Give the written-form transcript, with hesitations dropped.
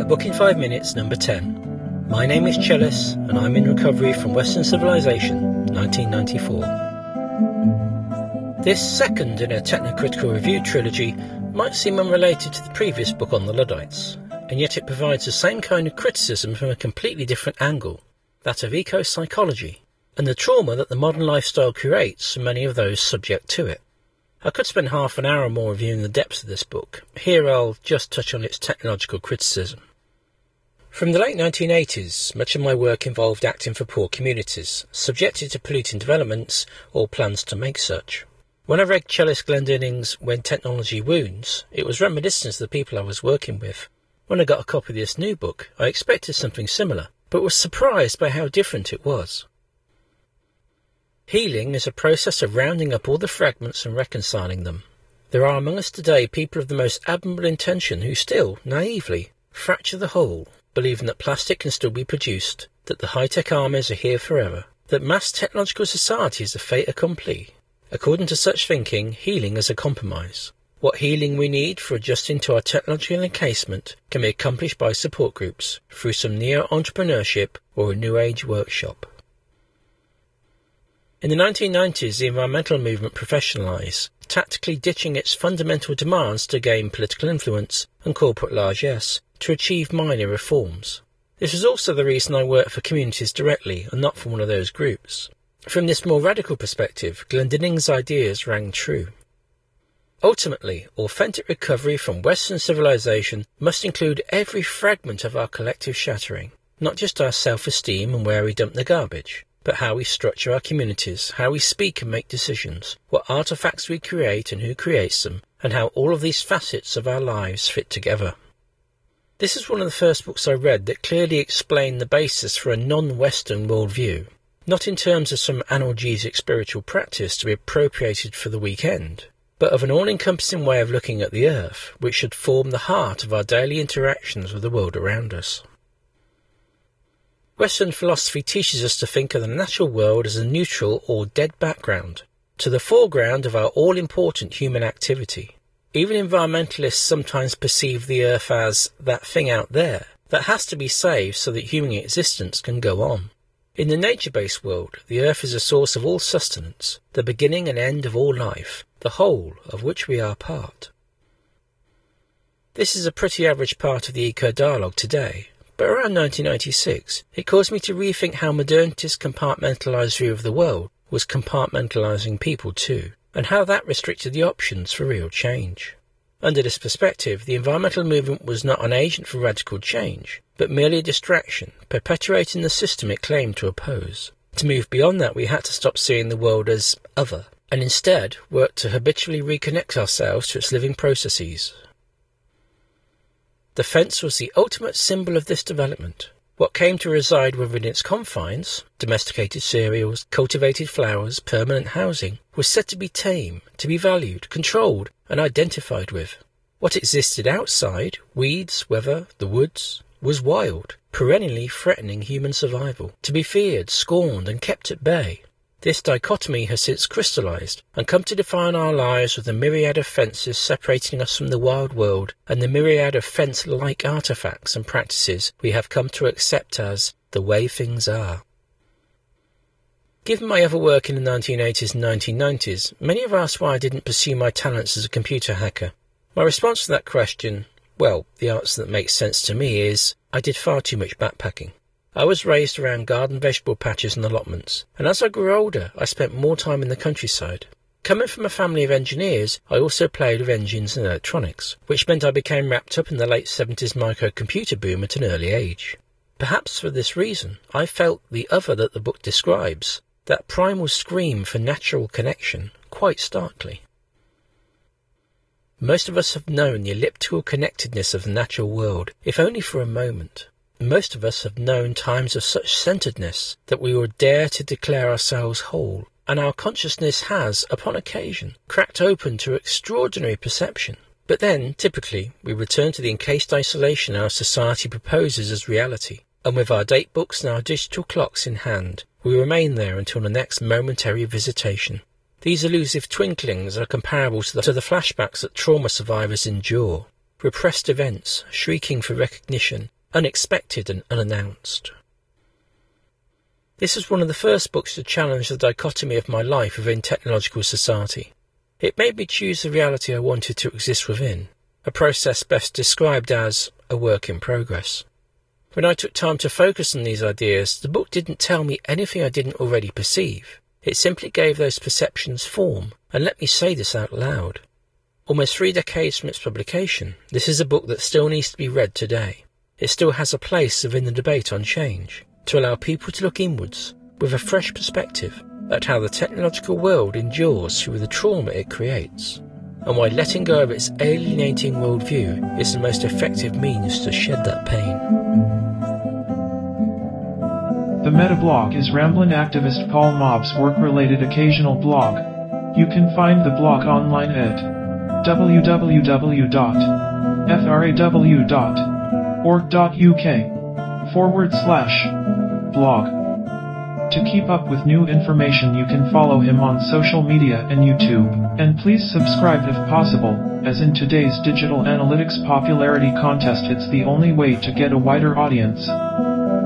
Book in 5 Minutes, number 10. My name is Chellis, and I'm in recovery from Western Civilization, 1994. This second in a technocritical review trilogy might seem unrelated to the previous book on the Luddites, and yet it provides the same kind of criticism from a completely different angle, that of eco-psychology, and the trauma that the modern lifestyle creates for many of those subject to it. I could spend half an hour or more reviewing the depths of this book. Here I'll just touch on its technological criticism. From the late 1980s, much of my work involved acting for poor communities, subjected to polluting developments or plans to make such. When I read Chellis Glendinning's When Technology Wounds, it was reminiscent of the people I was working with. When I got a copy of this new book, I expected something similar, but was surprised by how different it was. Healing is a process of rounding up all the fragments and reconciling them. There are among us today people of the most admirable intention who still, naively, fracture the whole, believing that plastic can still be produced, that the high-tech armies are here forever, that mass technological society is a fait accompli. According to such thinking, healing is a compromise. What healing we need for adjusting to our technological encasement can be accomplished by support groups, through some neo-entrepreneurship or a New Age workshop. In the 1990s, the environmental movement professionalised, tactically ditching its fundamental demands to gain political influence and corporate largesse to achieve minor reforms. This was also the reason I worked for communities directly and not for one of those groups. From this more radical perspective, Glendinning's ideas rang true. Ultimately, authentic recovery from Western civilization must include every fragment of our collective shattering, not just our self-esteem and where we dump the garbage, but how we structure our communities, how we speak and make decisions, what artefacts we create and who creates them, and how all of these facets of our lives fit together. This is one of the first books I read that clearly explained the basis for a non-Western worldview, not in terms of some analgesic spiritual practice to be appropriated for the weekend, but of an all-encompassing way of looking at the earth, which should form the heart of our daily interactions with the world around us. Western philosophy teaches us to think of the natural world as a neutral or dead background, to the foreground of our all-important human activity. Even environmentalists sometimes perceive the earth as that thing out there that has to be saved so that human existence can go on. In the nature-based world, the earth is a source of all sustenance, the beginning and end of all life, the whole of which we are part. This is a pretty average part of the eco-dialogue today, but around 1996, it caused me to rethink how modernity's compartmentalised view of the world was compartmentalising people too, and how that restricted the options for real change. Under this perspective, the environmental movement was not an agent for radical change, but merely a distraction, perpetuating the system it claimed to oppose. To move beyond that, we had to stop seeing the world as other, and instead work to habitually reconnect ourselves to its living processes. The fence was the ultimate symbol of this development. What came to reside within its confines, domesticated cereals, cultivated flowers, permanent housing, was said to be tame, to be valued, controlled, and identified with. What existed outside, weeds, weather, the woods, was wild, perennially threatening human survival, to be feared, scorned, and kept at bay. This dichotomy has since crystallised and come to define our lives with the myriad of fences separating us from the wild world and the myriad of fence-like artefacts and practices we have come to accept as the way things are. Given my other work in the 1980s and 1990s, many have asked why I didn't pursue my talents as a computer hacker. My response to that question, well, the answer that makes sense to me is, I did far too much backpacking. I was raised around garden vegetable patches and allotments, and as I grew older, I spent more time in the countryside. Coming from a family of engineers, I also played with engines and electronics, which meant I became wrapped up in the late 70s microcomputer boom at an early age. Perhaps for this reason, I felt the other that the book describes, that primal scream for natural connection, quite starkly. Most of us have known the elliptical connectedness of the natural world, if only for a moment. Most of us have known times of such centeredness that we would dare to declare ourselves whole, and our consciousness has, upon occasion, cracked open to extraordinary perception. But then, typically, we return to the encased isolation our society proposes as reality, and with our date books and our digital clocks in hand, we remain there until the next momentary visitation. These elusive twinklings are comparable to the flashbacks that trauma survivors endure. Repressed events, shrieking for recognition, unexpected and unannounced. This was one of the first books to challenge the dichotomy of my life within technological society. It made me choose the reality I wanted to exist within, a process best described as a work in progress. When I took time to focus on these ideas, the book didn't tell me anything I didn't already perceive. It simply gave those perceptions form, and let me say this out loud. Almost 3 decades from its publication, this is a book that still needs to be read today. It still has a place within the debate on change, to allow people to look inwards with a fresh perspective at how the technological world endures through the trauma it creates, and why letting go of its alienating worldview is the most effective means to shed that pain. The Metablog is Ramblin' activist Paul Mobb's work-related occasional blog. You can find the blog online at www.fraw.org.uk/blog. To keep up with new information, you can follow him on social media and YouTube, and please subscribe if possible, as in today's digital analytics popularity contest it's the only way to get a wider audience.